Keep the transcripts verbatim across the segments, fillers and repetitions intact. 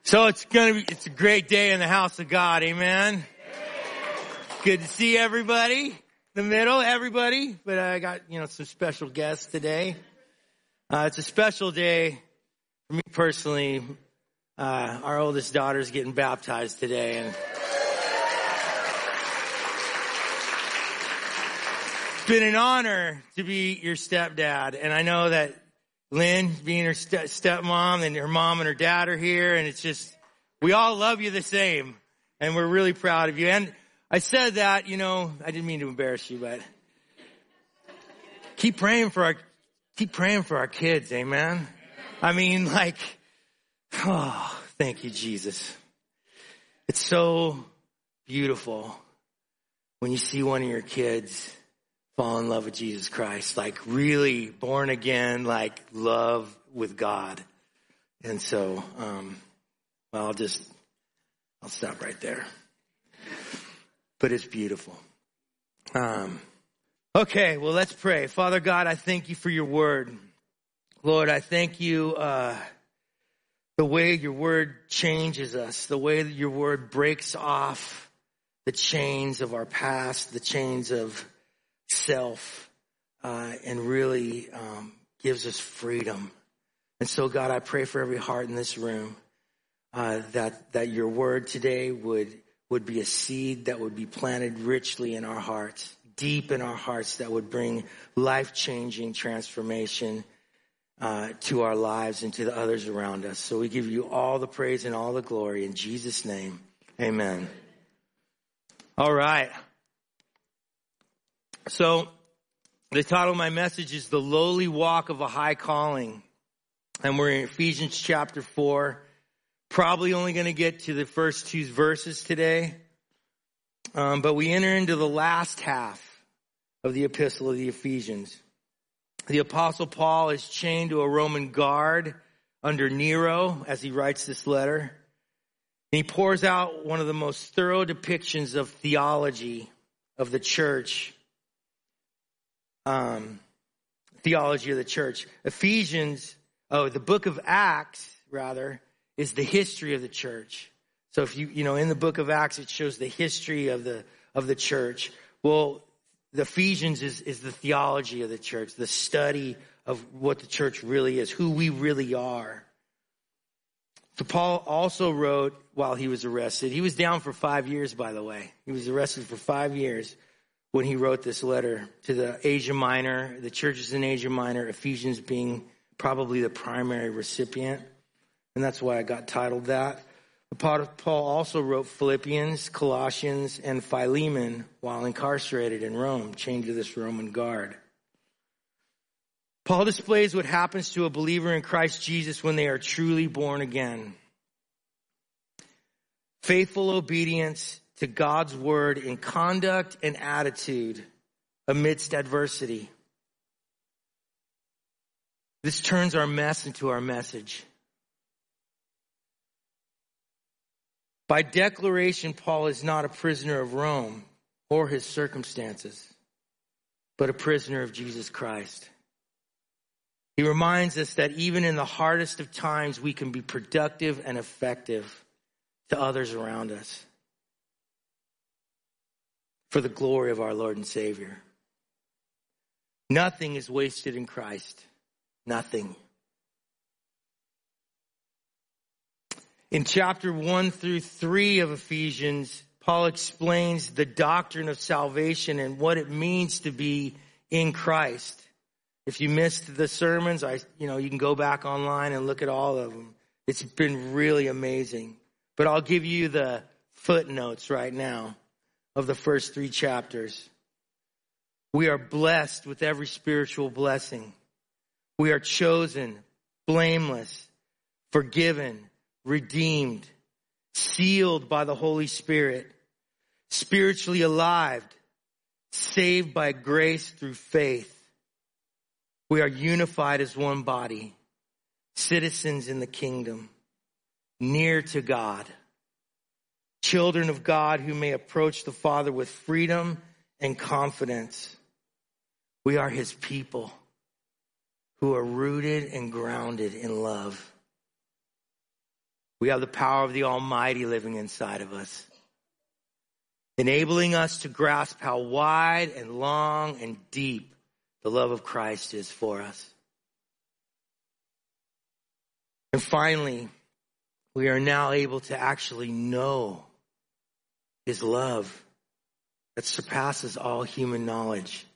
So it's gonna be, it's a great day in the house of God, amen? Good to see everybody, the middle, everybody, but I got, you know, some special guests today. Uh, it's a special day for me personally. Uh, our oldest daughter's getting baptized today, and it's been an honor to be your stepdad, and I know that Lynn being her st- stepmom and her mom and her dad are here, and it's just, we all love you the same, and we're really proud of you. And I said that, you know, I didn't mean to embarrass you, but keep praying for our, keep praying for our kids, amen? I mean, like, oh, thank you, Jesus. It's so beautiful when you see one of your kids fall in love with Jesus Christ, like really born again, like love with God. And so, um, well, I'll just, I'll stop right there. But it's beautiful. Um, okay, well, let's pray. Father God, I thank you for your word. Lord, I thank you, uh, the way your word changes us, the way that your word breaks off the chains of our past, the chains of self, uh, and really um, gives us freedom. And so, God, I pray for every heart in this room uh, that that your word today would would be a seed that would be planted richly in our hearts, deep in our hearts, that would bring life-changing transformation uh, to our lives and to the others around us. So we give you all the praise and all the glory in Jesus' name. Amen. All right. So the title of my message is The Lowly Walk of a High Calling. And we're in Ephesians chapter four. Probably only going to get to the first two verses today. Um, but we enter into the last half of the epistle of the Ephesians. The Apostle Paul is chained to a Roman guard under Nero as he writes this letter. And he pours out one of the most thorough depictions of theology of the church. Um, theology of the church. Ephesians, oh, the book of Acts, rather, is the history of the church. So if you, you know, in the book of Acts, it shows the history of the, of the church. Well, the Ephesians is, is the theology of the church, the study of what the church really is, who we really are. So Paul also wrote while he was arrested. He was down for five years, by the way. He was arrested for five years. When he wrote this letter to the Asia Minor, the churches in Asia Minor, Ephesians being probably the primary recipient. And that's why I got titled that. Paul also wrote Philippians, Colossians, and Philemon while incarcerated in Rome, chained to this Roman guard. Paul displays what happens to a believer in Christ Jesus when they are truly born again. Faithful obedience to God's word in conduct and attitude amidst adversity. This turns our mess into our message. By declaration, Paul is not a prisoner of Rome or his circumstances, but a prisoner of Jesus Christ. He reminds us that even in the hardest of times, we can be productive and effective to others around us, for the glory of our Lord and Savior. Nothing is wasted in Christ. Nothing. In chapter one through three of Ephesians, Paul explains the doctrine of salvation and what it means to be in Christ. If you missed the sermons, I, you know, you can go back online and look at all of them. It's been really amazing. But I'll give you the footnotes right now of the first three chapters. We are blessed with every spiritual blessing. We are chosen, blameless, forgiven, redeemed, sealed by the Holy Spirit, spiritually alive, saved by grace through faith. We are unified as one body, citizens in the kingdom, near to God, children of God who may approach the Father with freedom and confidence. We are his people who are rooted and grounded in love. We have the power of the Almighty living inside of us, enabling us to grasp how wide and long and deep the love of Christ is for us. And finally, we are now able to actually know his love that surpasses all human knowledge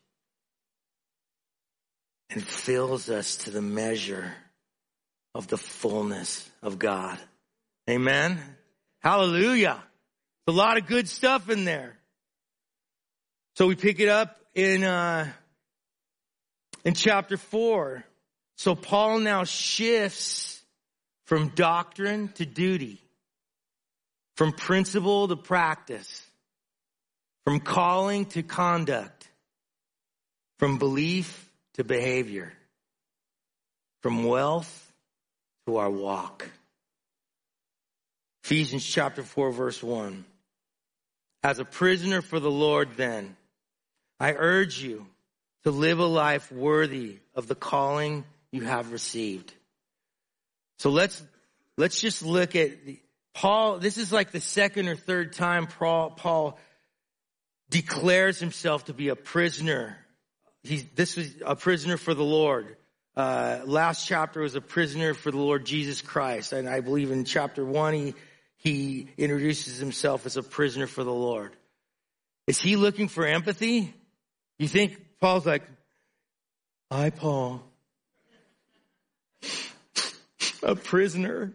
and fills us to the measure of the fullness of God. Amen. Hallelujah. A lot of good stuff in there. So we pick it up in, uh, in chapter four. So Paul now shifts from doctrine to duty, from principle to practice, from calling to conduct, from belief to behavior, from wealth to our walk. Ephesians chapter four, verse one. As a prisoner for the Lord, then, I urge you to live a life worthy of the calling you have received. So let's, let's just look at the, Paul. This is like the second or third time Paul, Paul declares himself to be a prisoner. He's, this was a prisoner for the Lord. Uh, last chapter was a prisoner for the Lord Jesus Christ. And I believe in chapter one, he, he introduces himself as a prisoner for the Lord. Is he looking for empathy? You think Paul's like, I, Paul, a prisoner?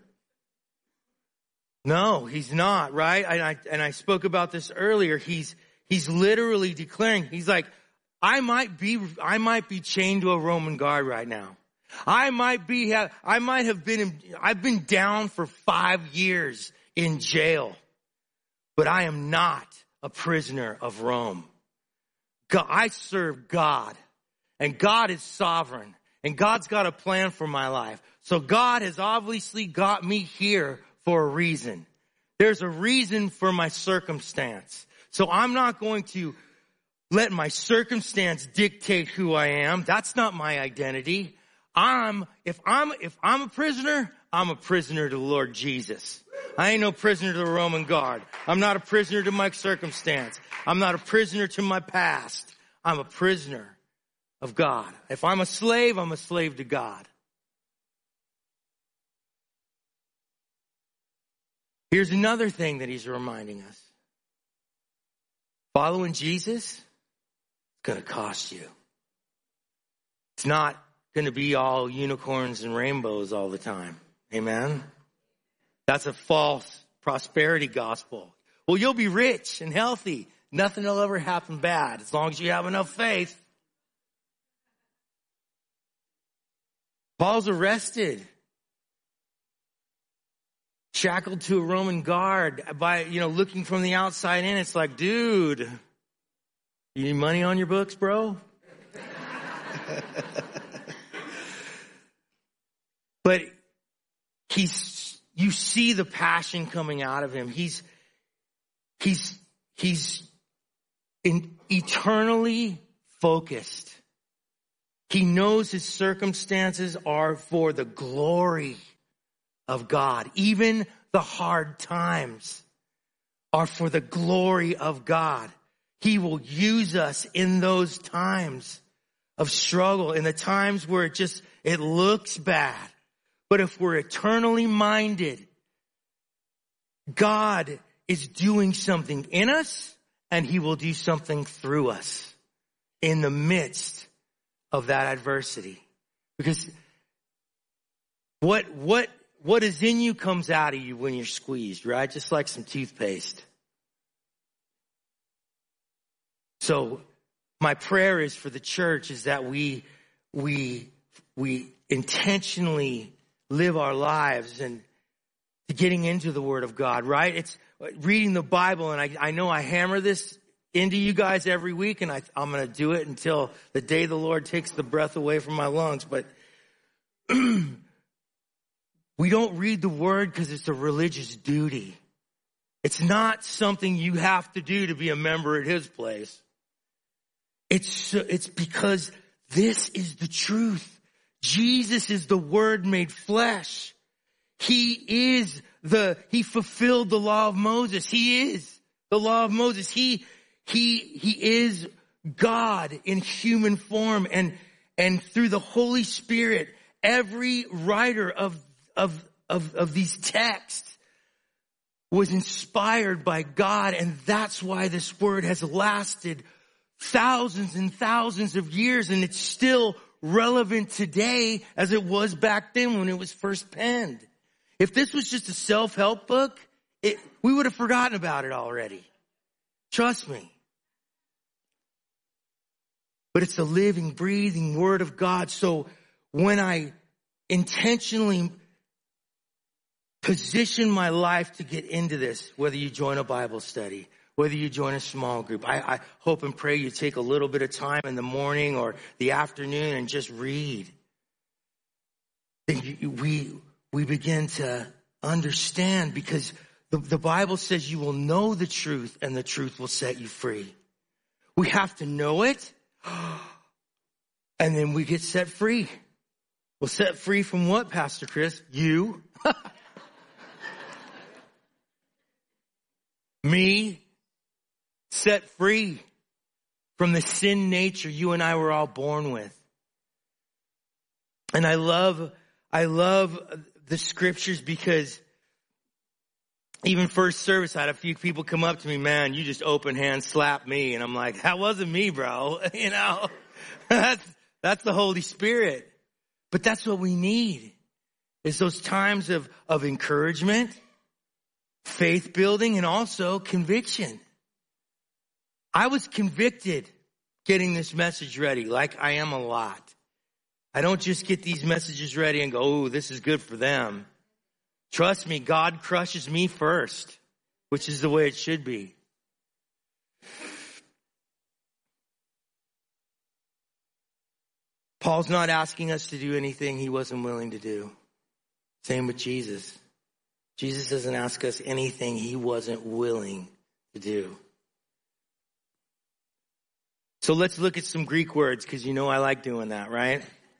No, he's not, right? And I, and I spoke about this earlier. He's, he's literally declaring, he's like, I might be, I might be chained to a Roman guard right now. I might be, I might have been, in, I've been down for five years in jail, but I am not a prisoner of Rome. God, I serve God, and God is sovereign, and God's got a plan for my life. So God has obviously got me here for a reason. There's a reason for my circumstance. So I'm not going to let my circumstance dictate who I am. That's not my identity. I'm, if I'm, if I'm a prisoner, I'm a prisoner to the Lord Jesus. I ain't no prisoner to the Roman guard. I'm not a prisoner to my circumstance. I'm not a prisoner to my past. I'm a prisoner of God. If I'm a slave, I'm a slave to God. Here's another thing that he's reminding us. Following Jesus is going to cost you. It's not going to be all unicorns and rainbows all the time. Amen? That's a false prosperity gospel. Well, you'll be rich and healthy. Nothing will ever happen bad as long as you have enough faith. Paul's arrested, shackled to a Roman guard by, you know, looking from the outside in. It's like, dude, you need money on your books, bro? But he's, you see the passion coming out of him. He's, he's, he's in eternally focused. He knows his circumstances are for the glory of God. Even the hard times are for the glory of God. He will use us in those times of struggle, in the times where it just, it looks bad. But if we're eternally minded, God is doing something in us, and he will do something through us in the midst of that adversity. Because what, what, what is in you comes out of you when you're squeezed, right? Just like some toothpaste. So my prayer is for the church is that we, we, we intentionally live our lives and getting into the Word of God, right? It's reading the Bible, and I, I know I hammer this into you guys every week, and I, I'm going to do it until the day the Lord takes the breath away from my lungs. But we don't read the Word because it's a religious duty. It's not something you have to do to be a member at His place. It's, it's because this is the truth. Jesus is the Word made flesh. He is the, he fulfilled the law of Moses. He is the law of Moses. He, he, he is God in human form, and, and through the Holy Spirit, every writer of, of, of, of these texts was inspired by God. And that's why this word has lasted thousands and thousands of years, and it's still relevant today as it was back then when it was first penned. If this was just a self-help book, it, we would have forgotten about it already. Trust me. But it's a living, breathing word of God. So when I intentionally position my life to get into this, whether you join a Bible study, whether you join a small group, I, I hope and pray you take a little bit of time in the morning or the afternoon and just read. We, we begin to understand, because the, the Bible says you will know the truth and the truth will set you free. We have to know it. And then we get set free. Well, set free from what, Pastor Chris? You. Me. Set free from the sin nature you and I were all born with. And I love, I love the scriptures, because even first service, I had a few people come up to me, man, you just open hand slap me. And I'm like, that wasn't me, bro. You know, that's, that's the Holy Spirit. But that's what we need, is those times of, of encouragement, faith building, and also conviction. I was convicted getting this message ready, like I am a lot. I don't just get these messages ready and go, oh, this is good for them. Trust me, God crushes me first, which is the way it should be. Paul's not asking us to do anything he wasn't willing to do. Same with Jesus. Jesus doesn't ask us anything he wasn't willing to do. So let's look at some Greek words, because you know I like doing that, right?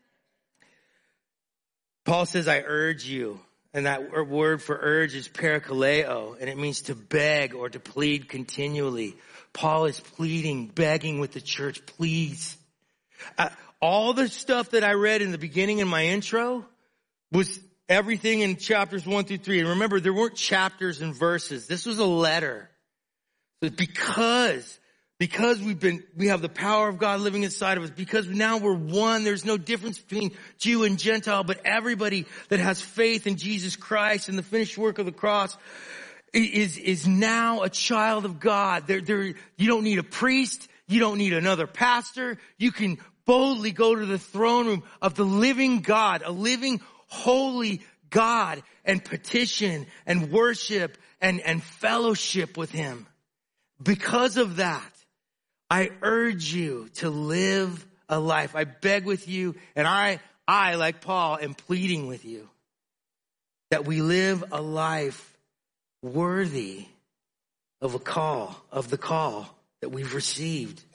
Paul says, I urge you. And that word for urge is parakaleo, and it means to beg or to plead continually. Paul is pleading, begging with the church, please. Uh, all the stuff that I read in the beginning in my intro was everything in chapters one through three. And remember, there weren't chapters and verses. This was a letter. But because, because we've been, we have the power of God living inside of us, because now we're one, there's no difference between Jew and Gentile, but everybody that has faith in Jesus Christ and the finished work of the cross is, is now a child of God. There, there, you don't need a priest. You don't need another pastor. You can boldly go to the throne room of the living God, a living, holy God, and petition and worship and, and fellowship with him. Because of that, I urge you to live a life. I beg with you, and I, I, like Paul, am pleading with you that we live a life worthy of a call, of the call that we've received.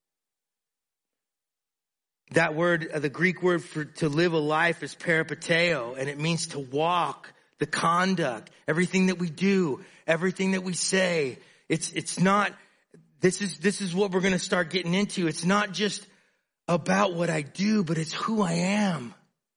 That word, the Greek word for to live a life is peripateo, and it means to walk, the conduct, everything that we do, everything that we say. It's, it's not, this is, this is what we're going to start getting into. It's not just about what I do, but it's who I am.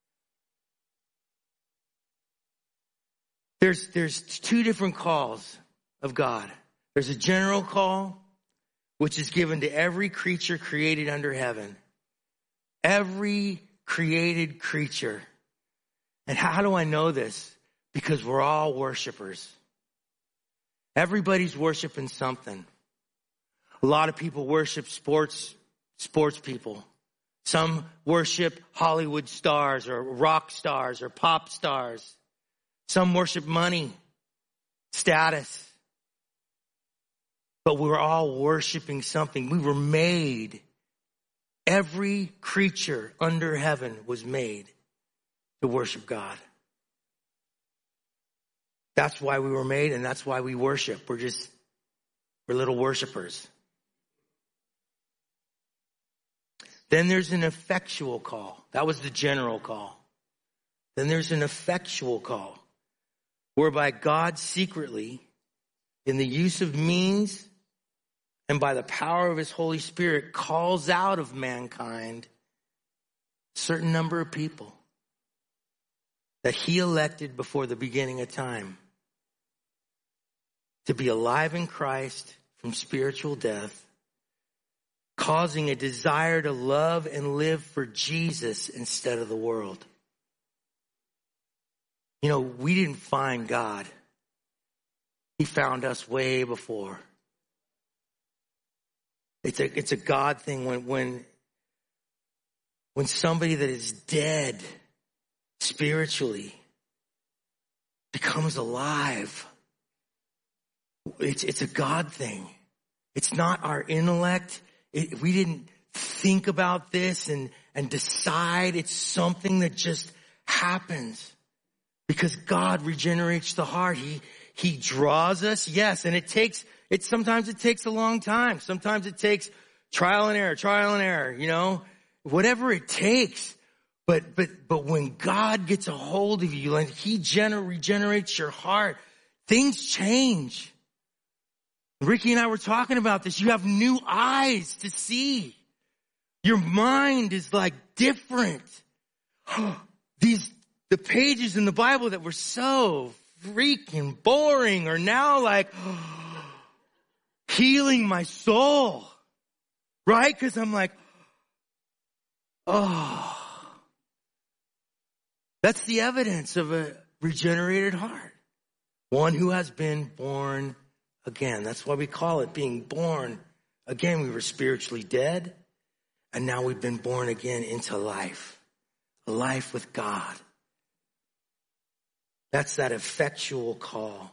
There's, there's two different calls of God. There's a general call, which is given to every creature created under heaven. Every created creature. And how do I know this? Because we're all worshipers. Everybody's worshiping something. A lot of people worship sports, sports people. Some worship Hollywood stars or rock stars or pop stars. Some worship money, status. But we're all worshiping something. We were made. Every creature under heaven was made to worship God. That's why we were made, and that's why we worship. We're just, we're little worshipers. Then there's an effectual call. That was the general call. Then there's an effectual call. whereby God secretly, in the use of means and by the power of his Holy Spirit, calls out of mankind a certain number of people that he elected before the beginning of time to be alive in Christ from spiritual death, causing a desire to love and live for Jesus instead of the world. You know, we didn't find God. He found us way before. It's a, it's a God thing when, when, when somebody that is dead spiritually becomes alive. It's, it's a God thing. It's not our intellect. It, we didn't think about this and, and decide. It's something that just happens because God regenerates the heart. He, he draws us. Yes. And it takes, it sometimes it takes a long time. Sometimes it takes trial and error, trial and error, you know, whatever it takes. But, but, but when God gets a hold of you and he gener- regenerates your heart, things change. Ricky and I were talking about this. You have new eyes to see. Your mind is like different. These, the pages in the Bible that were so freaking boring are now like healing my soul. Right? Because I'm like, oh. That's the evidence of a regenerated heart. One who has been born again. That's why we call it being born again. We were spiritually dead, and now we've been born again into life. A life with God. That's that effectual call.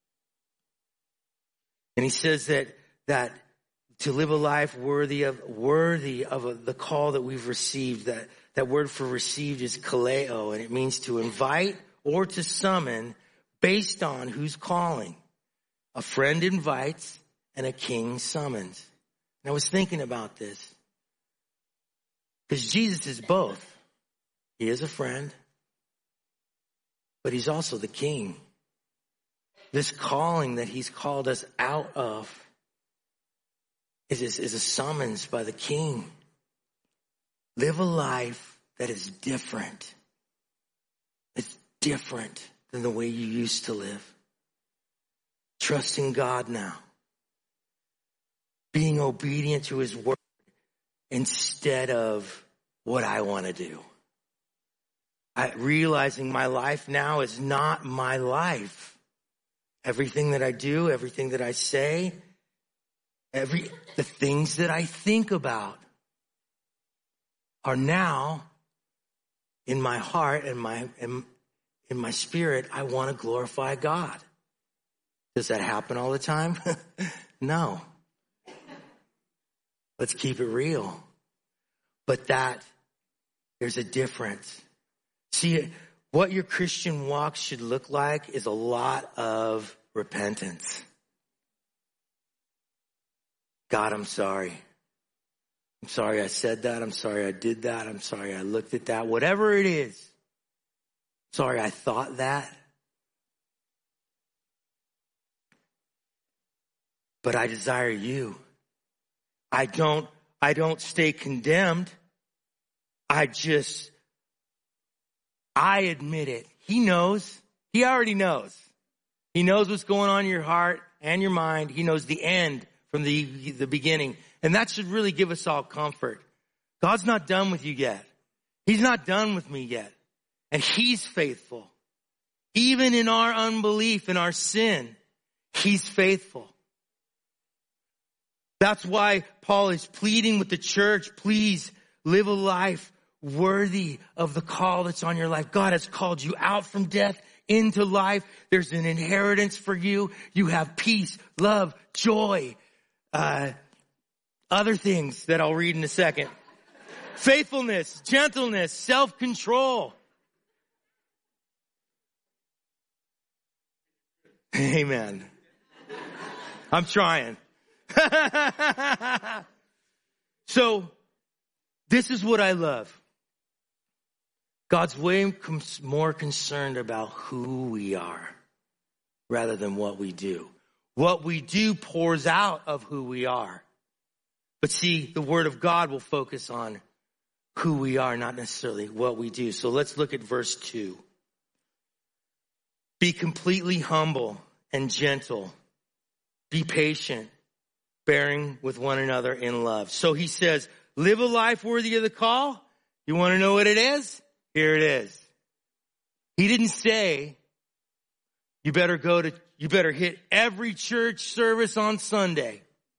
And he says that, that to live a life worthy of, worthy of a, the call that we've received, that, that word for received is kaleo, and it means to invite or to summon based on who's calling. A friend invites and a king summons. And I was thinking about this because Jesus is both. He is a friend, but he's also the king. This calling that he's called us out of is, is, is a summons by the king. Live a life that is different. It's different than the way you used to live. Trusting God now. Being obedient to his word instead of what I want to do. I, realizing my life now is not my life. Everything that I do, everything that I say, every the things that I think about are now in my heart and my in, in my spirit. I want to glorify God. Does that happen all the time? No. Let's keep it real. But that, there's a difference. See, what your Christian walk should look like is a lot of repentance. God, I'm sorry. I'm sorry I said that. I'm sorry I did that. I'm sorry I looked at that. Whatever it is. Sorry I thought that. But I desire you. I don't, I don't stay condemned. I just, I admit it. He knows. He already knows. He knows what's going on in your heart and your mind. He knows the end from the, the beginning. And that should really give us all comfort. God's not done with you yet. He's not done with me yet. And he's faithful. Even in our unbelief, in our sin, he's faithful. That's why Paul is pleading with the church, please live a life worthy of the call that's on your life. God has called you out from death into life. There's an inheritance for you. You have peace, love, joy, uh, other things that I'll read in a second. Faithfulness, gentleness, self-control. Amen. I'm trying. So, this is what I love. God's way more concerned about who we are rather than what we do. What we do pours out of who we are. But see, the Word of God will focus on who we are, not necessarily what we do. So let's look at verse two. Be completely humble and gentle. Be patient, bearing with one another in love. So he says, live a life worthy of the call. You want to know what it is? Here it is. He didn't say, you better go to, you better hit every church service on Sunday.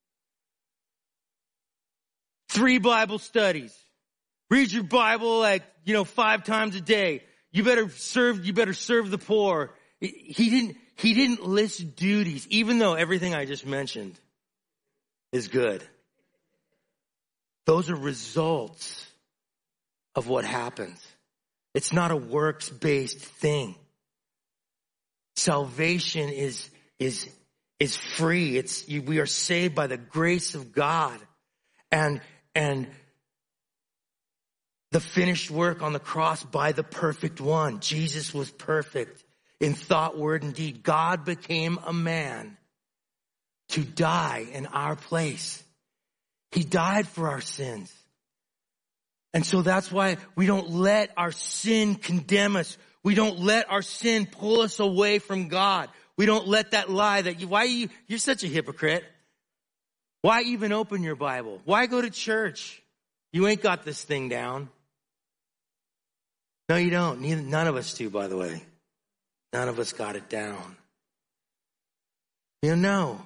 Three Bible studies. Read your Bible like, you know, five times a day. You better serve, you better serve the poor. He didn't, he didn't list duties, even though everything I just mentioned is good. Those are results of what happens. It's not a works-based thing. Salvation is, is, is free. It's, we are saved by the grace of God. And, and the finished work on the cross by the perfect one. Jesus was perfect in thought, word, and deed. God became a man to die in our place. He died for our sins. And so that's why we don't let our sin condemn us. We don't let our sin pull us away from God. We don't let that lie that you, why you, you're such a hypocrite. Why even open your Bible? Why go to church? You ain't got this thing down. No, you don't. Neither, none of us do, by the way. None of us got it down. You know,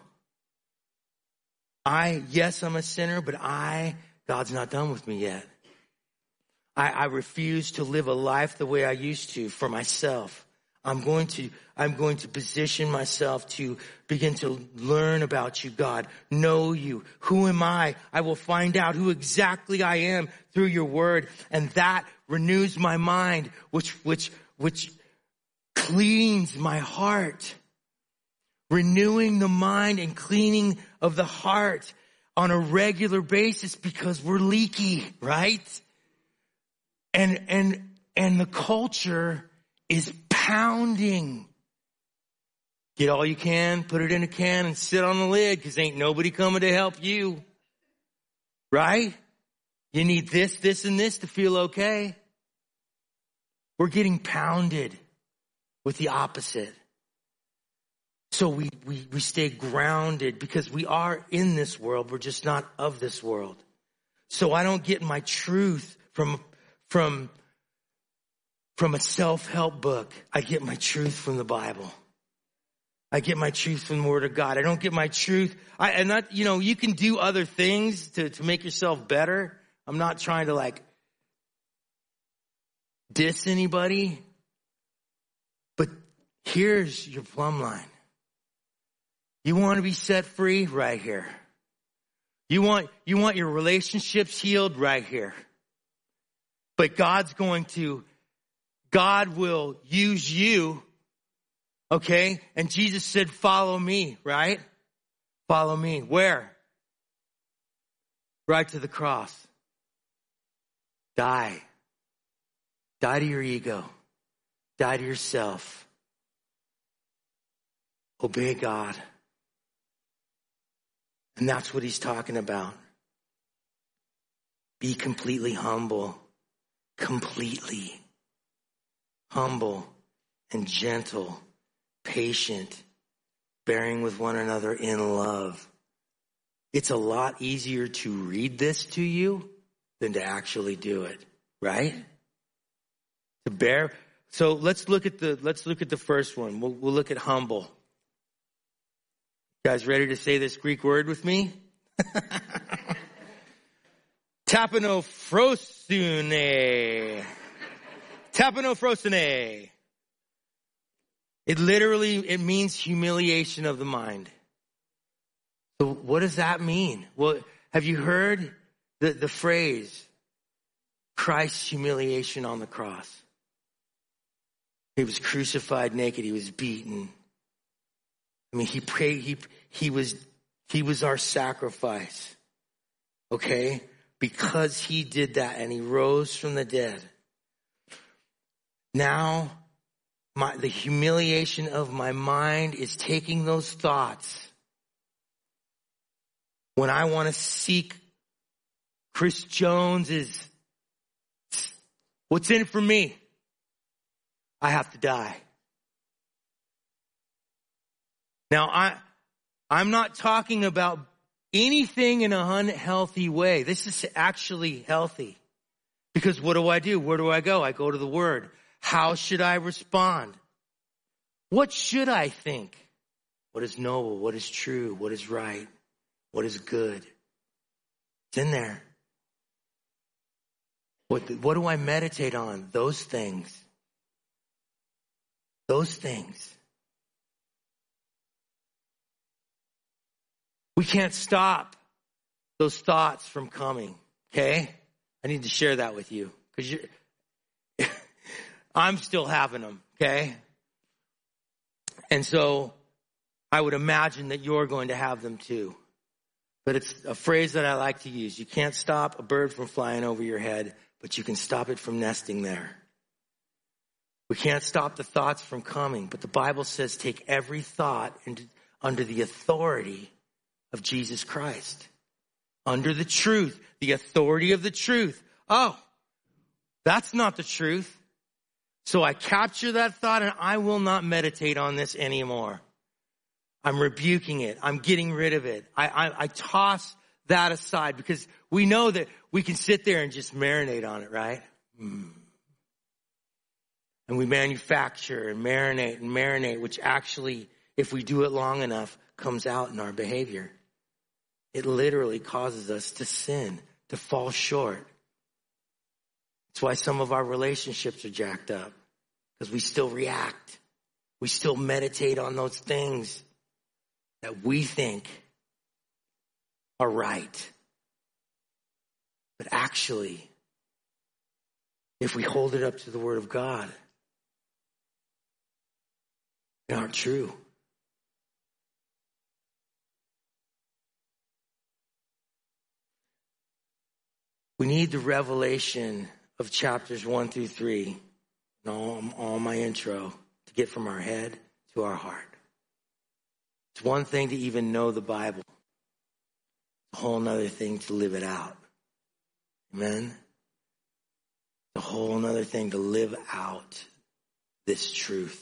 I, yes, I'm a sinner, but I, God's not done with me yet. I, I refuse to live a life the way I used to for myself. I'm going to, I'm going to position myself to begin to learn about you, God, know you. Who am I? I will find out who exactly I am through your word. And that renews my mind, which, which, which cleans my heart. Renewing the mind and cleaning of the heart on a regular basis because we're leaky, right? And, and, and the culture is pounding. Get all you can, put it in a can and sit on the lid because ain't nobody coming to help you. Right? You need this, this, and this to feel okay. We're getting pounded with the opposite. So we, we, we stay grounded because we are in this world. We're just not of this world. So I don't get my truth from, from, from a self-help book. I get my truth from the Bible. I get my truth from the Word of God. I don't get my truth. I, and not, you know, you can do other things to, to make yourself better. I'm not trying to like diss anybody. But here's your plumb line. You want to be set free? Right here. You want, you want your relationships healed? Right here. But God's going to, God will use you. Okay? And Jesus said, follow me, right? Follow me. Where? Right to the cross. Die. Die to your ego. Die to yourself. Obey God. And that's what he's talking about. Be completely humble. Completely. Humble and gentle. Patient. Bearing with one another in love. It's a lot easier to read this to you than to actually do it. Right? To bear. So let's look at the, let's look at the first one. We'll, we'll look at humble. You guys ready to say this Greek word with me? Tapinophrosune. Tapinophrosune. It literally, it means humiliation of the mind. So what does that mean? Well, have you heard the, the phrase, Christ's humiliation on the cross? He was crucified naked. He was beaten. I mean, he prayed, he, he was, he was our sacrifice. Okay? Because he did that and he rose from the dead. Now, my, the humiliation of my mind is taking those thoughts. When I want to seek Chris Jones is, what's in it for me? I have to die. Now, I, I'm not talking about anything in an unhealthy way. This is actually healthy. Because what do I do? Where do I go? I go to the Word. How should I respond? What should I think? What is noble? What is true? What is right? What is good? It's in there. What, what do I meditate on? Those things. Those things. We can't stop those thoughts from coming, okay? I need to share that with you because you're, I'm still having them, okay? And so I would imagine that you're going to have them too. But it's a phrase that I like to use. You can't stop a bird from flying over your head, but you can stop it from nesting there. We can't stop the thoughts from coming, but the Bible says take every thought into, under the authority of Jesus Christ. Under the truth, the authority of the truth. Oh, that's not the truth. So I capture that thought and I will not meditate on this anymore. I'm rebuking it. I'm getting rid of it. I, I, I toss that aside because we know that we can sit there and just marinate on it, right? Mm. And we manufacture and marinate and marinate, which actually, if we do it long enough, comes out in our behavior. It literally causes us to sin, to fall short. That's why some of our relationships are jacked up. Because we still react. We still meditate on those things that we think are right. But actually, if we hold it up to the Word of God, they aren't true. We need the revelation of chapters one through three, and all, all my intro, to get from our head to our heart. It's one thing to even know the Bible. It's a whole other thing to live it out. Amen? It's a whole other thing to live out this truth.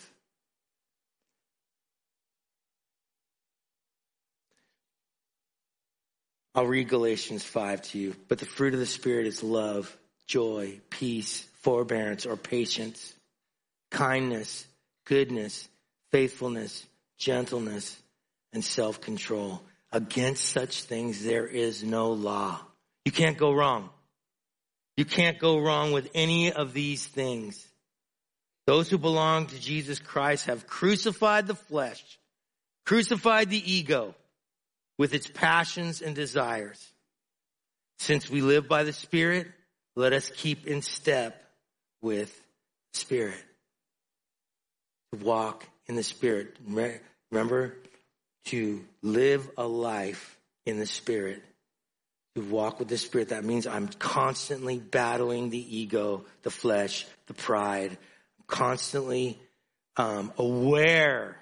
I'll read Galatians five to you. But the fruit of the Spirit is love, joy, peace, forbearance or patience, kindness, goodness, faithfulness, gentleness, and self-control. Against such things there is no law. You can't go wrong. You can't go wrong with any of these things. Those who belong to Jesus Christ have crucified the flesh, crucified the ego, with its passions and desires. Since we live by the Spirit, let us keep in step with the Spirit. To walk in the Spirit. Remember, to live a life in the Spirit. To walk with the Spirit, that means I'm constantly battling the ego, the flesh, the pride. I'm constantly um, aware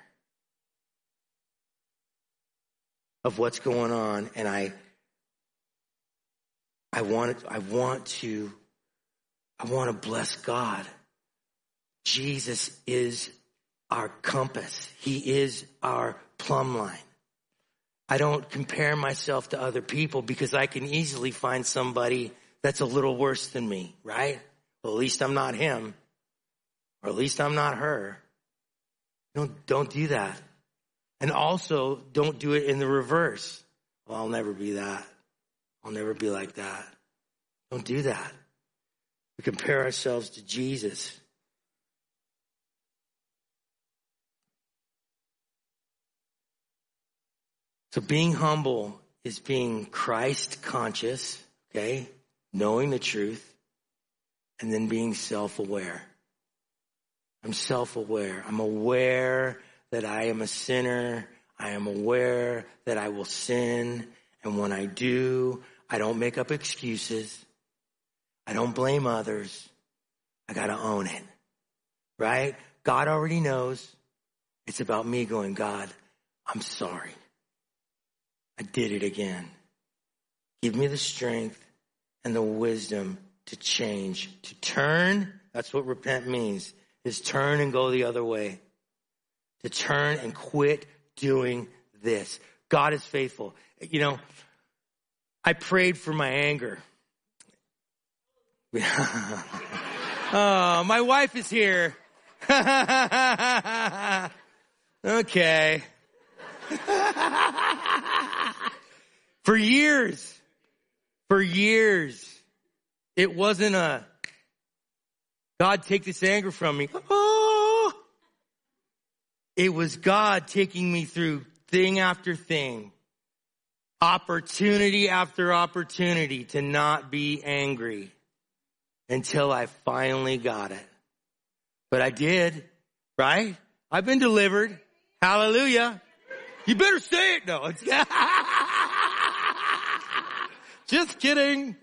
of what's going on, and I, I want, I want to, I want to bless God. Jesus is our compass. He is our plumb line. I don't compare myself to other people because I can easily find somebody that's a little worse than me, right? Well, at least I'm not him, or at least I'm not her. Don't, don't do that. And also, don't do it in the reverse. Well, I'll never be that. I'll never be like that. Don't do that. We compare ourselves to Jesus. So being humble is being Christ conscious, okay? Knowing the truth, and then being self-aware. I'm self-aware. I'm aware that I am a sinner. I am aware that I will sin. And when I do, I don't make up excuses. I don't blame others. I got to own it, right? God already knows. It's about me going, God, I'm sorry. I did it again. Give me the strength and the wisdom to change, to turn. That's what repent means, is turn and go the other way. To turn and quit doing this. God is faithful. You know, I prayed for my anger. Oh, my wife is here. Okay. For years, for years, it wasn't a, God, take this anger from me. Oh. It was God taking me through thing after thing, opportunity after opportunity to not be angry until I finally got it. But I did, right? I've been delivered. Hallelujah. You better say it. No, it's just kidding.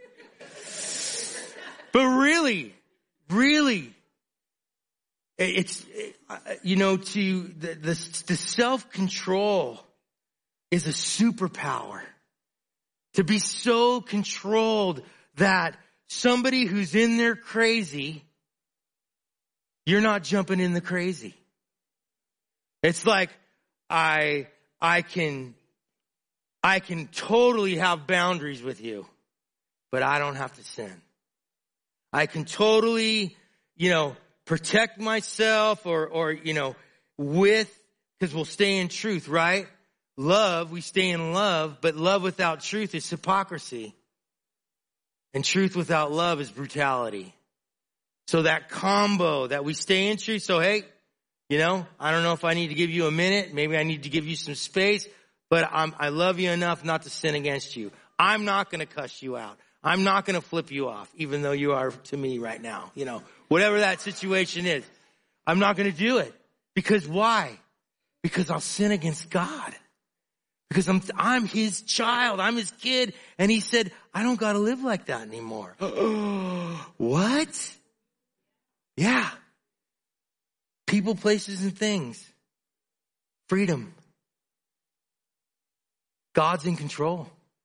But really, really, it's, you know, to the, the, the self-control is a superpower. To be so controlled that somebody who's in there crazy, you're not jumping in the crazy. It's like, I, I can, I can totally have boundaries with you, but I don't have to sin. I can totally, you know, protect myself or, or, you know, with, because we'll stay in truth, right? Love, we stay in love, but love without truth is hypocrisy. And truth without love is brutality. So that combo that we stay in truth. So, hey, you know, I don't know if I need to give you a minute. Maybe I need to give you some space, but I'm, I love you enough not to sin against you. I'm not going to cuss you out. I'm not going to flip you off, even though you are to me right now. You know, whatever that situation is, I'm not going to do it. Because why? Because I'll sin against God. Because I'm, I'm his child. I'm his kid. And he said, I don't got to live like that anymore. What? Yeah. People, places, and things. Freedom. God's in control.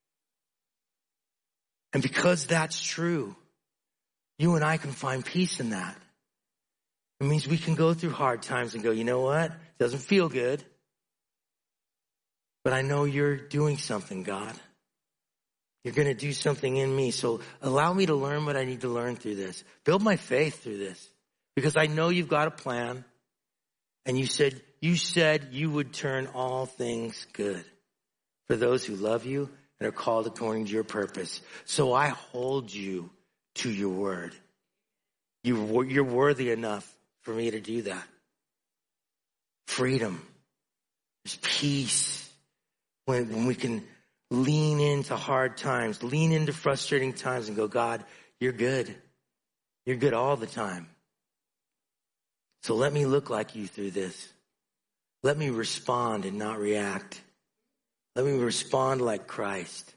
And because that's true, you and I can find peace in that. It means we can go through hard times and go, you know what? It doesn't feel good. But I know you're doing something, God. You're going to do something in me. So allow me to learn what I need to learn through this. Build my faith through this. Because I know you've got a plan. And you said, you said you would turn all things good for those who love you and are called according to your purpose. So I hold you to your word. You, you're worthy enough for me to do that. Freedom. There's peace. When, when we can lean into hard times, lean into frustrating times and go, God, you're good. You're good all the time. So let me look like you through this. Let me respond and not react. Let me respond like Christ.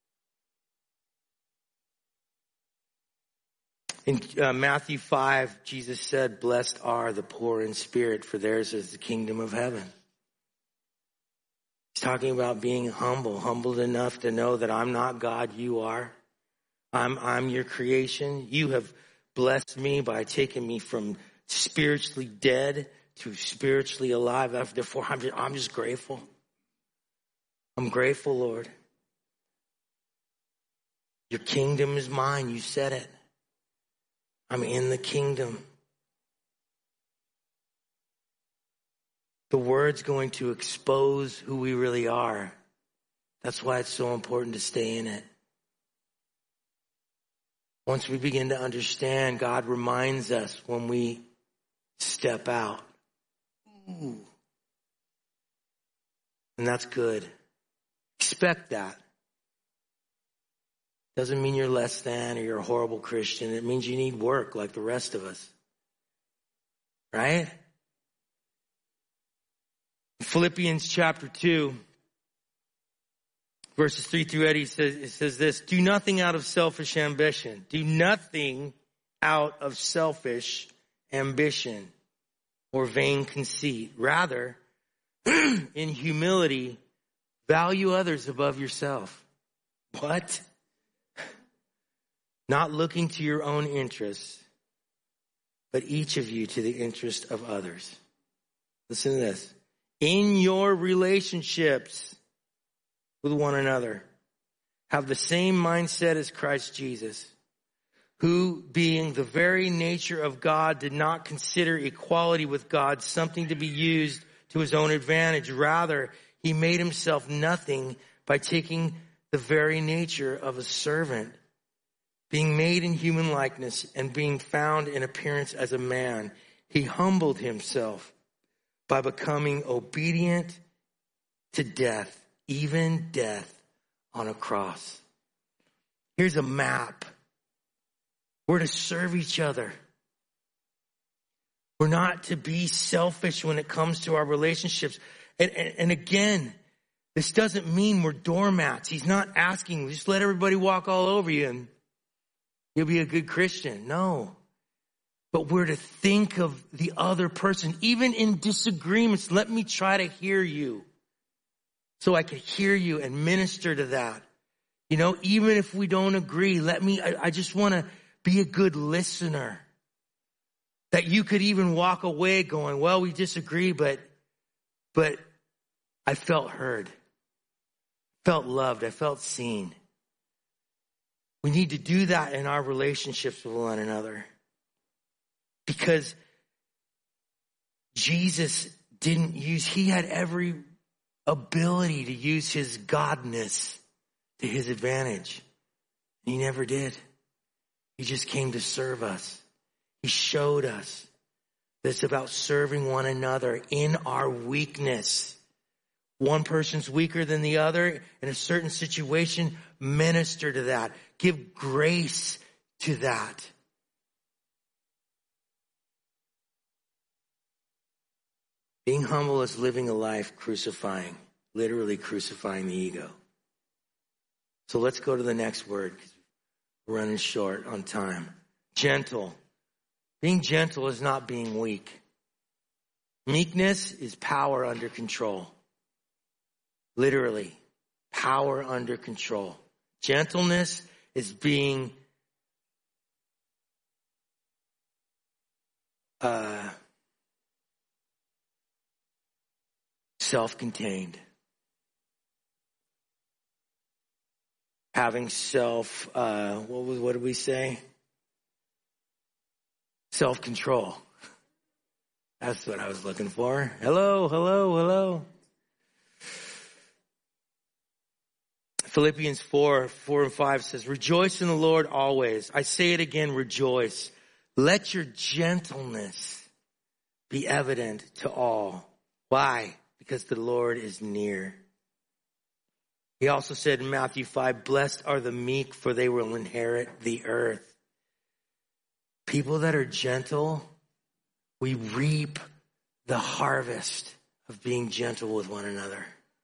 In uh, Matthew five, Jesus said, blessed are the poor in spirit, for theirs is the kingdom of heaven. He's talking about being humble, humbled enough to know that I'm not God, you are. I'm, I'm your creation. You have blessed me by taking me from spiritually dead to spiritually alive. Therefore, I'm just, I'm just grateful. I'm grateful, Lord. Your kingdom is mine. You said it. I'm in the kingdom. The word's going to expose who we really are. That's why it's so important to stay in it. Once we begin to understand, God reminds us when we step out. Ooh. And that's good. Expect that. Doesn't mean you're less than or you're a horrible Christian. It means you need work like the rest of us. Right? Philippians chapter two, verses three through eight, he says, it says this, do nothing out of selfish ambition. Do nothing out of selfish ambition. or vain conceit. Rather, in humility, value others above yourself. What? Not looking to your own interests, but each of you to the interest of others. Listen to this. In your relationships with one another, have the same mindset as Christ Jesus, who, being the very nature of God, did not consider equality with God something to be used to his own advantage. Rather, he made himself nothing by taking the very nature of a servant, being made in human likeness and being found in appearance as a man. He humbled himself by becoming obedient to death, even death on a cross. Here's a map. We're to serve each other. We're not to be selfish when it comes to our relationships. And, and, and again, this doesn't mean we're doormats. He's not asking, just let everybody walk all over you and you'll be a good Christian. No. But we're to think of the other person. Even in disagreements, let me try to hear you so I can hear you and minister to that. You know, even if we don't agree, let me, I, I just want to be a good listener. That you could even walk away going, well, we disagree, but, but I felt heard, felt loved, I felt seen. We need to do that in our relationships with one another. Because Jesus didn't use, he had every ability to use his godness to his advantage. He never did. He just came to serve us. He showed us that it's about serving one another in our weakness. One person's weaker than the other in a certain situation, minister to that. Give grace to that. Being humble is living a life crucifying, literally crucifying the ego. So let's go to the next word because we're running short on time. Gentle. Being gentle is not being weak. Meekness is power under control. Literally, power under control. Gentleness is being uh, self-contained. Having self, uh, what was, what did we say? Self-control. That's what I was looking for. Hello, hello, hello. Philippians four, four and five says, rejoice in the Lord always. I say it again, rejoice. Let your gentleness be evident to all. Why? Because the Lord is near. He also said in Matthew five, blessed are the meek, for they will inherit the earth. People that are gentle, we reap the harvest of being gentle with one another.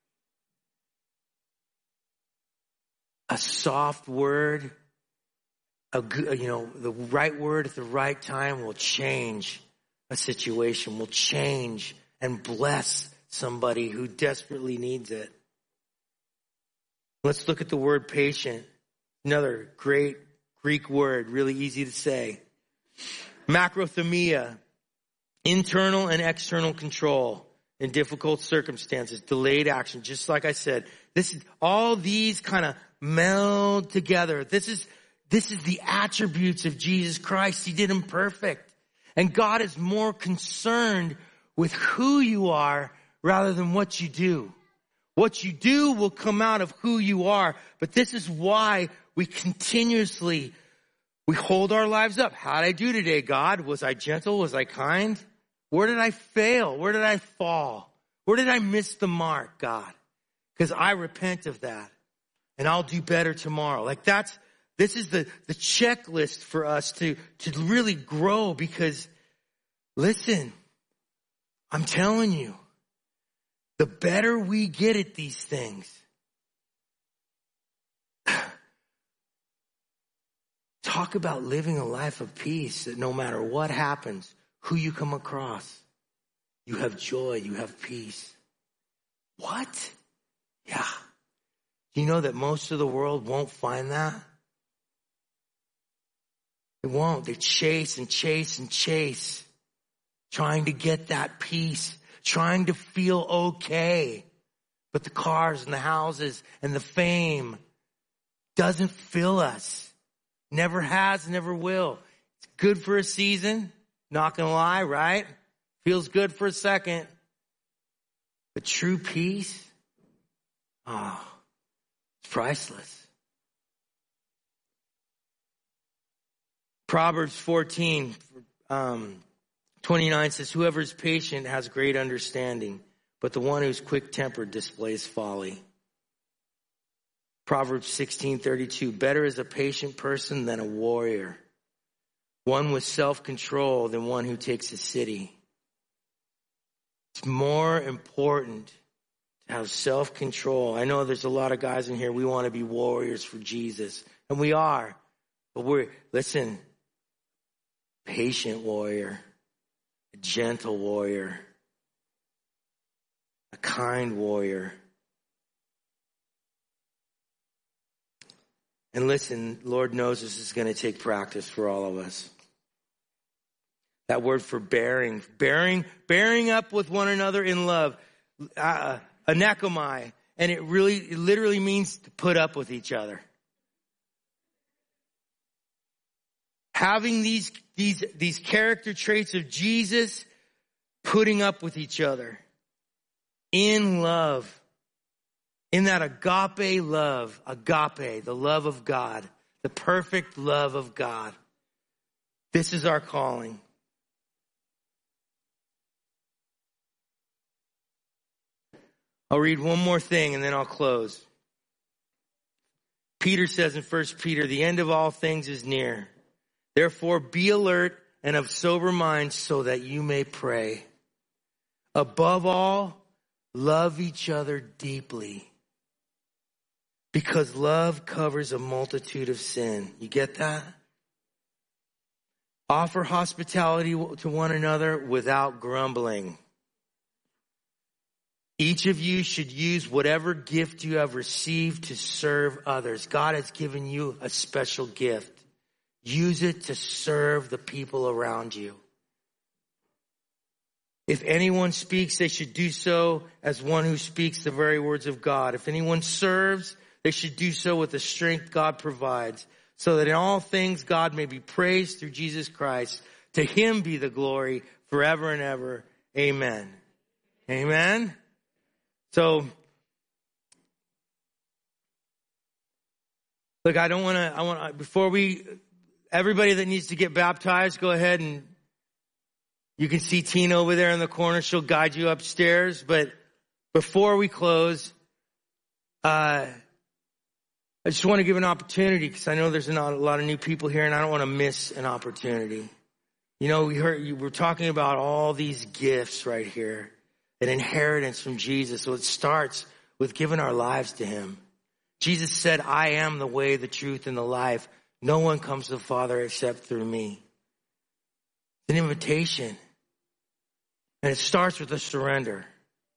A soft word, a good, you know, the right word at the right time will change a situation, will change and bless somebody who desperately needs it. Let's look at the word patient. Another great Greek word, really easy to say. Macrothumia, internal and external control in difficult circumstances, delayed action. Just like I said, this is all these kind of meld together. This is, this is the attributes of Jesus Christ. He did them perfect. And God is more concerned with who you are rather than what you do. What you do will come out of who you are. But this is why we continuously, we hold our lives up. How did I do today, God? Was I gentle? Was I kind? Where did I fail? Where did I fall? Where did I miss the mark, God? Because I repent of that. And I'll do better tomorrow. Like that's, this is the, the checklist for us to, to really grow because, listen, I'm telling you, the better we get at these things, talk about living a life of peace that no matter what happens, who you come across, You have joy. You have peace. What? Yeah. Do you know that most of the world won't find that? They won't. They chase and chase and chase, trying to get that peace, trying to feel okay. But the cars and the houses and the fame doesn't fill us. Never has, never will. It's good for a season. Not gonna lie, right? Feels good for a second. But true peace, oh, it's priceless. Proverbs fourteen, um, twenty-nine says, whoever is patient has great understanding, but the one who's quick-tempered displays folly. Proverbs sixteen thirty-two, better is a patient person than a warrior, one with self-control than one who takes a city. It's more important to have self-control. I know there's a lot of guys in here, we want to be warriors for Jesus, and we are. But we're, listen, patient warrior, a gentle warrior, a kind warrior. And listen, Lord knows this is going to take practice for all of us. That word for bearing, bearing, bearing up with one another in love, uh, anakomai, and it really, it literally means to put up with each other. Having these, these, these character traits of Jesus, putting up with each other in love, in that agape love, agape, the love of God, the perfect love of God. This is our calling. I'll read one more thing and then I'll close. Peter says in First Peter, the end of all things is near. Therefore, be alert and of sober mind so that you may pray. Above all, love each other deeply, because love covers a multitude of sin. You get that? Offer hospitality to one another without grumbling. Each of you should use whatever gift you have received to serve others. God has given you a special gift. Use it to serve the people around you. If anyone speaks, they should do so as one who speaks the very words of God. If anyone serves, they should do so with the strength God provides, so that in all things God may be praised through Jesus Christ. To him be the glory forever and ever. Amen. Amen. So, look, I don't want to, I want, before we, everybody that needs to get baptized, go ahead and you can see Tina over there in the corner. She'll guide you upstairs. But before we close, uh, I just want to give an opportunity because I know there's not a lot of new people here and I don't want to miss an opportunity. You know, we heard, you were talking about all these gifts right here, an inheritance from Jesus. So it starts with giving our lives to him. Jesus said, I am the way, the truth, and the life. No one comes to the Father except through me. It's an invitation. And it starts with a surrender.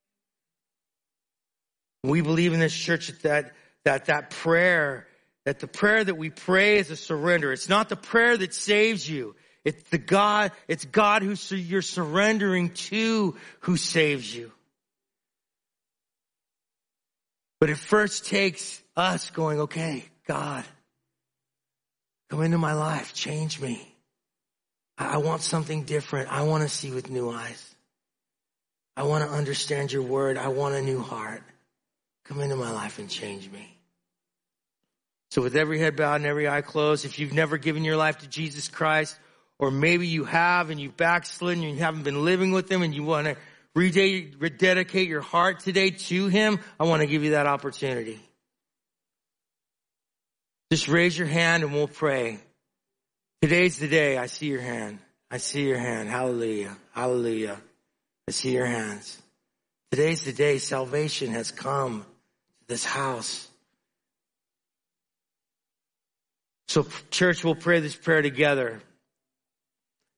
We believe in this church that that that prayer, that the prayer that we pray is a surrender. It's not the prayer that saves you. It's the God, it's God who you're surrendering to who saves you. But it first takes us going, okay, God, come into my life, change me. I want something different. I want to see with new eyes. I want to understand your word. I want a new heart. Come into my life and change me. So with every head bowed and every eye closed, if you've never given your life to Jesus Christ, or maybe you have and you've backslidden and you haven't been living with him and you want to rededicate your heart today to him, I want to give you that opportunity. Just raise your hand and we'll pray. Today's the day. I see your hand. I see your hand. Hallelujah. Hallelujah. I see your hands. Today's the day salvation has come to this house. So church, we'll pray this prayer together.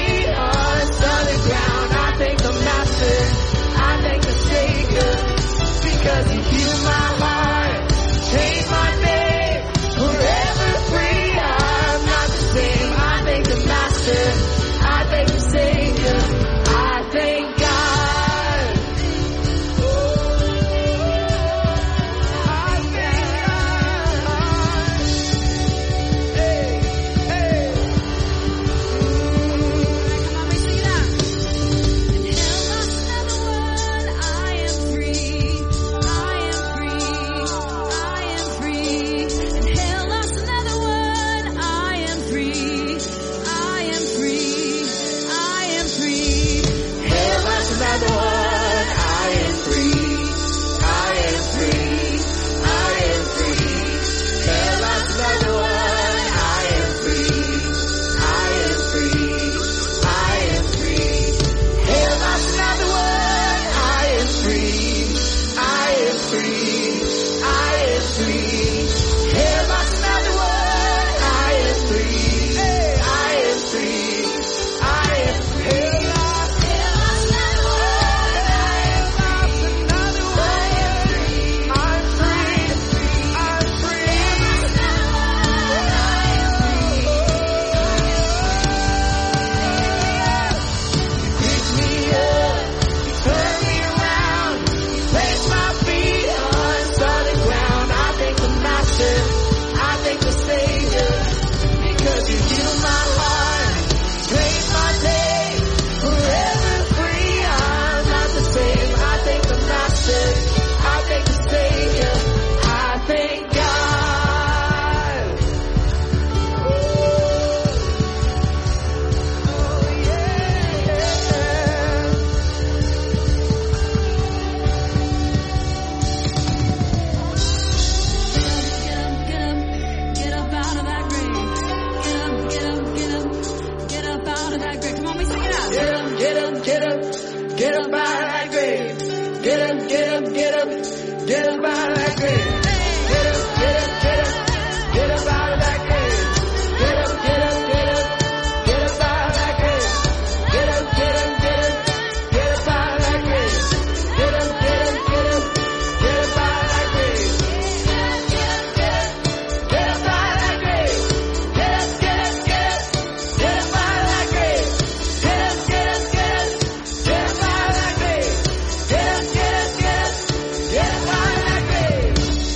Get up, get up, get up, get up out of that grave. Get up, get up, get up, get up out of that grave. Get up, get up, get up, get up out of that grave. Get up, get up, get up, get up out of that grave. Get up, get up, get up, get up out of that grave. Get up, get up, get up, get up out of that grave. Get up, get up, get up, get up out of that grave. Get up, get up, get up, get up out of that grave. Get up, get up, get up, get up out of that grave. Get up, get up, get up, get up out of that grave.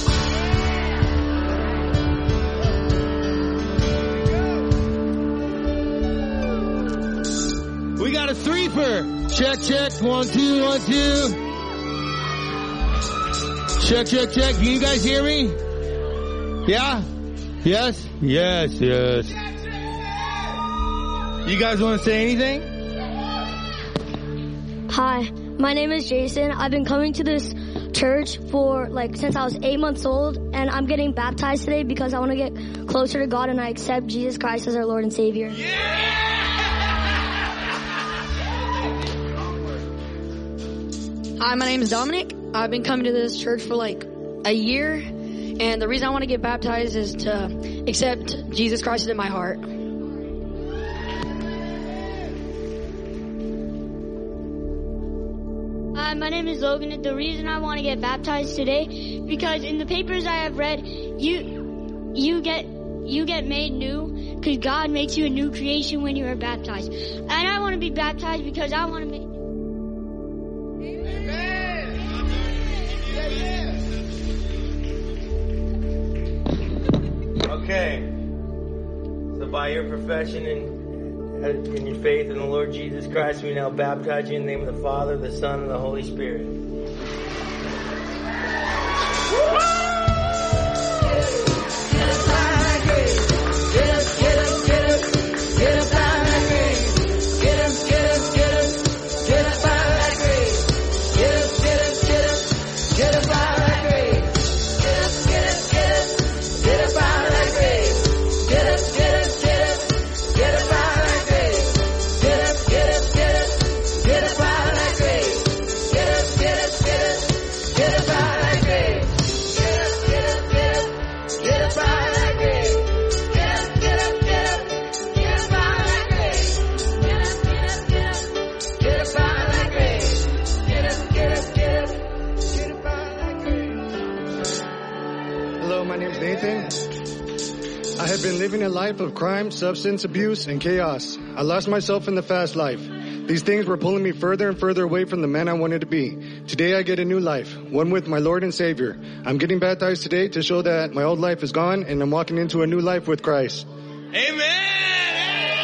We got a threefer. Check, check. One, two, one, two. Check, check, check. Can you guys hear me? Yeah? Yes? Yes, yes. You guys want to say anything? Hi, my name is Jason. I've been coming to this church for like since I was eight months old, and I'm getting baptized today because I want to get closer to God and I accept Jesus Christ as our Lord and Savior. Hi, my name is Dominic. I've been coming to this church for like a year, and the reason I want to get baptized is to accept Jesus Christ in my heart. Hi, my name is Logan. The reason I want to get baptized today because in the papers I have read, you you get you get made new because God makes you a new creation when you are baptized. And I want to be baptized because I want to make. Okay. So by your profession and in your faith in the Lord Jesus Christ, we now baptize you in the name of the Father, the Son, and the Holy Spirit. I have been living a life of crime, substance abuse, and chaos. I lost myself in the fast life. These things were pulling me further and further away from the man I wanted to be. Today I get a new life, one with my Lord and Savior. I'm getting baptized today to show that my old life is gone and I'm walking into a new life with Christ. Amen!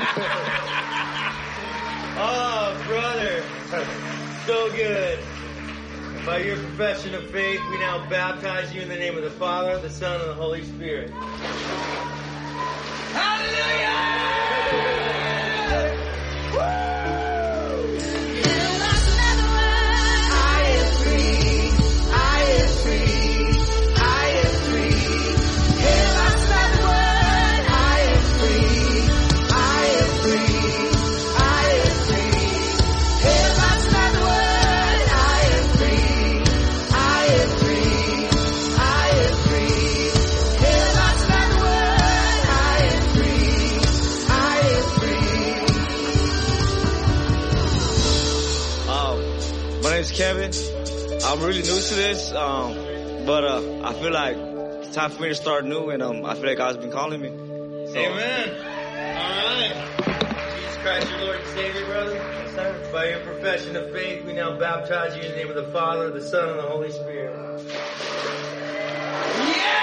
Oh, brother. So good. By your profession of faith, we now baptize you in the name of the Father, the Son, and the Holy Spirit. Hallelujah! Kevin, I'm really new to this, um, but uh, I feel like it's time for me to start new, and um, I feel like God's been calling me. So. Amen. All right. Jesus Christ, your Lord and Savior, brother. Yes, sir. By your profession of faith, we now baptize you in the name of the Father, the Son, and the Holy Spirit. Yeah!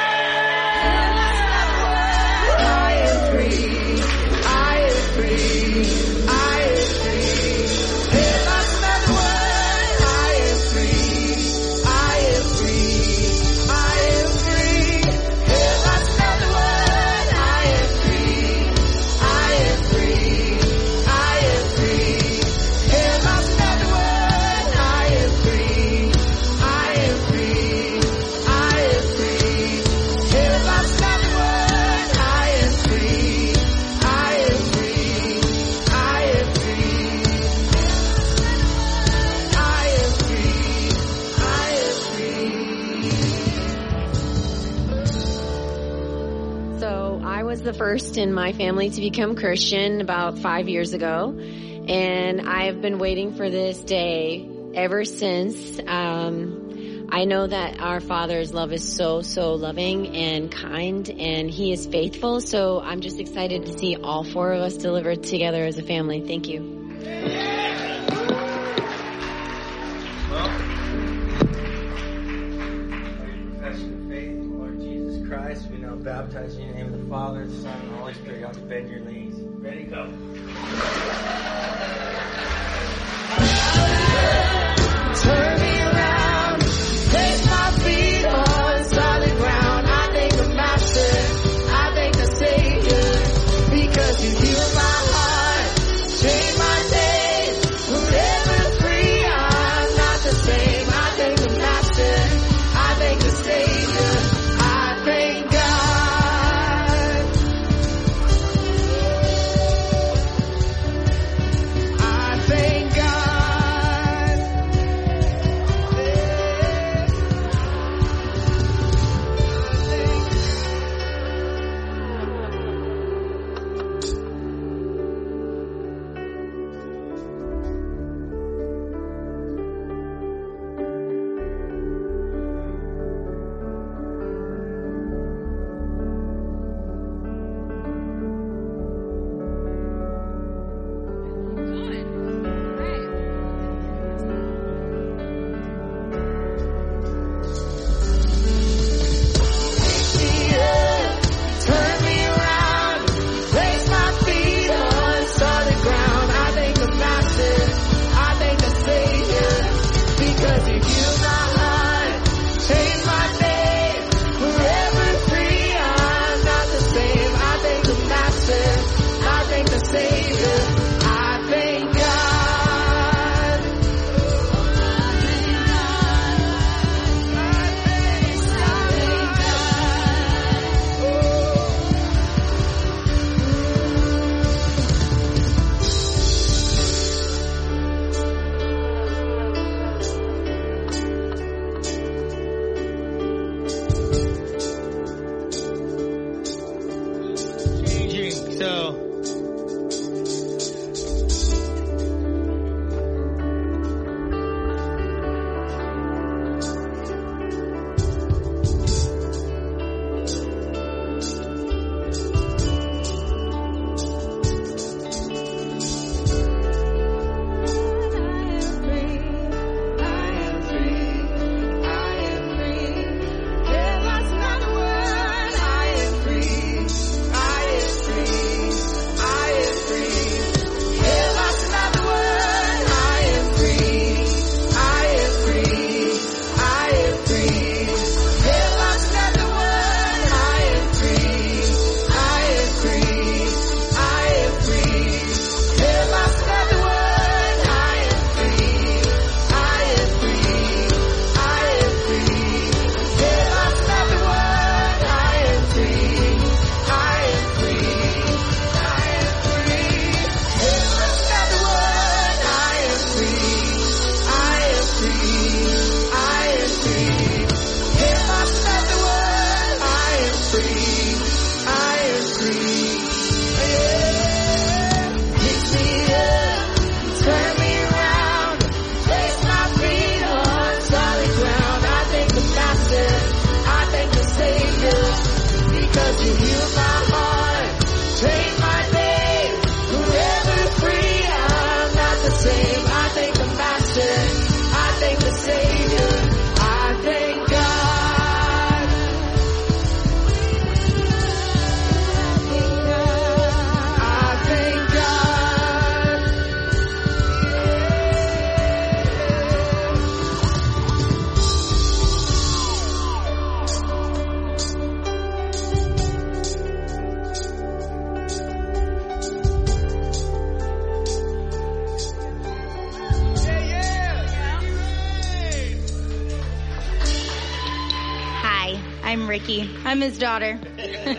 I am free. I am free. I am free. Hey, that's another word. Free. So I was the first in my family to become Christian about five years ago. And I have been waiting for this day ever since. Um, I know that our Father's love is so, so loving and kind, and He is faithful. So I'm just excited to see all four of us delivered together as a family. Thank you. Christ, we now baptize you in the name of the Father, the Son, and the Holy Spirit. Y'all can bend your knees. Ready, go. Turn me around, place my feet on solid ground. I thank the Master, I thank the Savior, because you healed my heart, changed my days, forever free. I'm not the same. I thank the Master, I thank the Savior. Thank God. I thank God. I'm Ricky. I'm his daughter. um,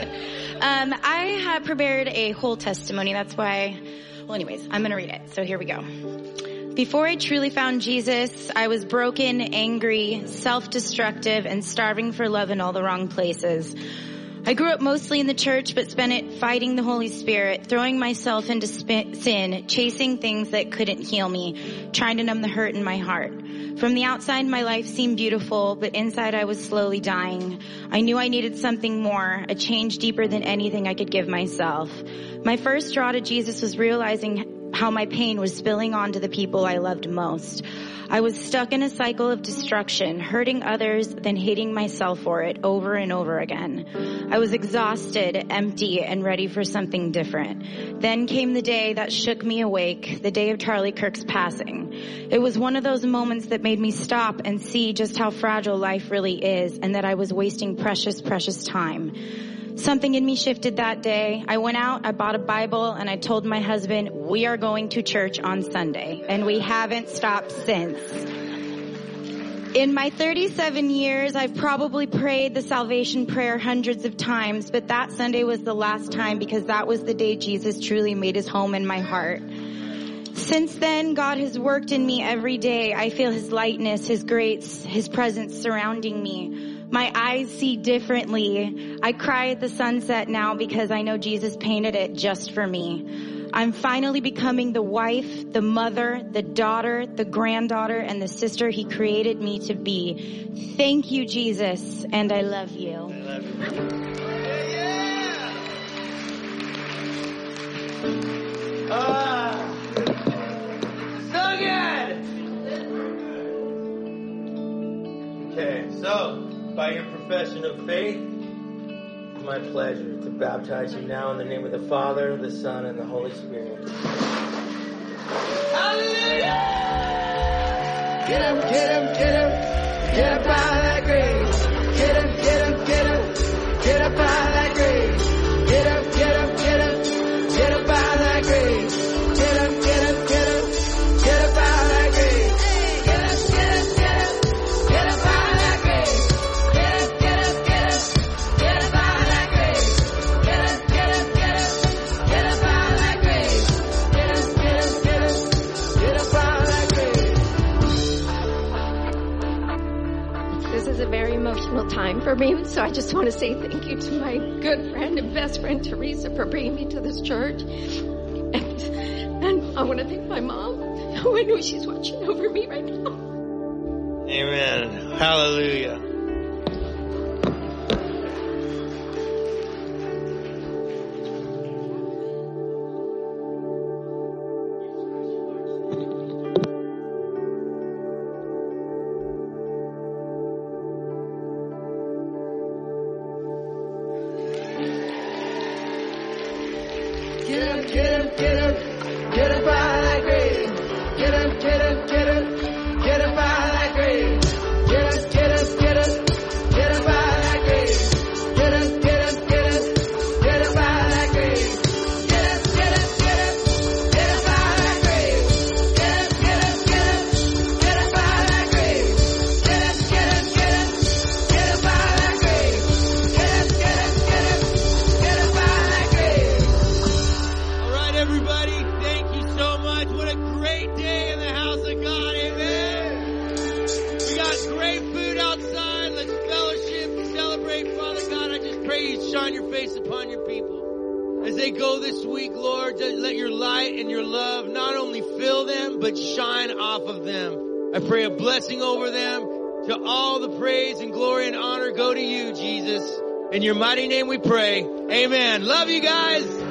I have prepared a whole testimony. That's why, well, anyways, I'm going to read it. So here we go. Before I truly found Jesus, I was broken, angry, self-destructive, and starving for love in all the wrong places. I grew up mostly in the church, but spent it fighting the Holy Spirit, throwing myself into sp- sin, chasing things that couldn't heal me, trying to numb the hurt in my heart. From the outside, my life seemed beautiful, but inside I was slowly dying. I knew I needed something more, a change deeper than anything I could give myself. My first draw to Jesus was realizing how my pain was spilling onto the people I loved most. I was stuck in a cycle of destruction, hurting others, then hating myself for it over and over again. I was exhausted, empty, and ready for something different. Then came the day that shook me awake, the day of Charlie Kirk's passing. It was one of those moments that made me stop and see just how fragile life really is, and that I was wasting precious, precious time. Something in me shifted that day. I went out, I bought a Bible, and I told my husband, we are going to church on Sunday. And we haven't stopped since. In my thirty-seven years, I've probably prayed the salvation prayer hundreds of times, but that Sunday was the last time because that was the day Jesus truly made his home in my heart. Since then, God has worked in me every day. I feel his lightness, his grace, his presence surrounding me. My eyes see differently. I cry at the sunset now because I know Jesus painted it just for me. I'm finally becoming the wife, the mother, the daughter, the granddaughter, and the sister he created me to be. Thank you, Jesus, and I love you. I love you. Yeah. Ah, so good. Okay, so by your profession of faith, it's my pleasure to baptize you now in the name of the Father, the Son, and the Holy Spirit. Hallelujah! Get up, get up, get up, get up out of that grave. Get up, get up, get up, get up out of that grave. Get up, get up, get up, get up out of that grave. Get up, get up, get up, get up out of that grave. Get up, get up, get up, get up out of that grave. Get up, get up, get up, get up out of that grave. Get up, get up, get up, get up out of that grave. Get up, get up, get up, get up out of that grave. This is a very emotional time for me, so I just want to say thank you to my good friend and best friend Teresa for bringing me to this church. And, and I want to thank my mom, who I know she's watching over me right now. Amen. Hallelujah. Get up, get up, get up, get up out of that grave. Get up, get up, get up, get up out of that grave. Get up, get up, get up, get up out of that grave. Get up, get up, get up, get up out of that grave. Get up, get up, get up, get up out of that grave. Get up, get up, get up, get up out of that grave. Get up, get up, get up, get up out of that grave. Get up, get up, get up, get up out of that grave. All right, everybody, thank you so much. What a great day in the house of God, amen. We got great food outside. Let's fellowship, celebrate. Father God, I just pray you shine your face upon your people. As they go this week, Lord, just let your light and your love not only fill them, but shine off of them. I pray a blessing over them. To all the praise and glory and honor go to you, Jesus. In your mighty name we pray. Amen. Love you guys.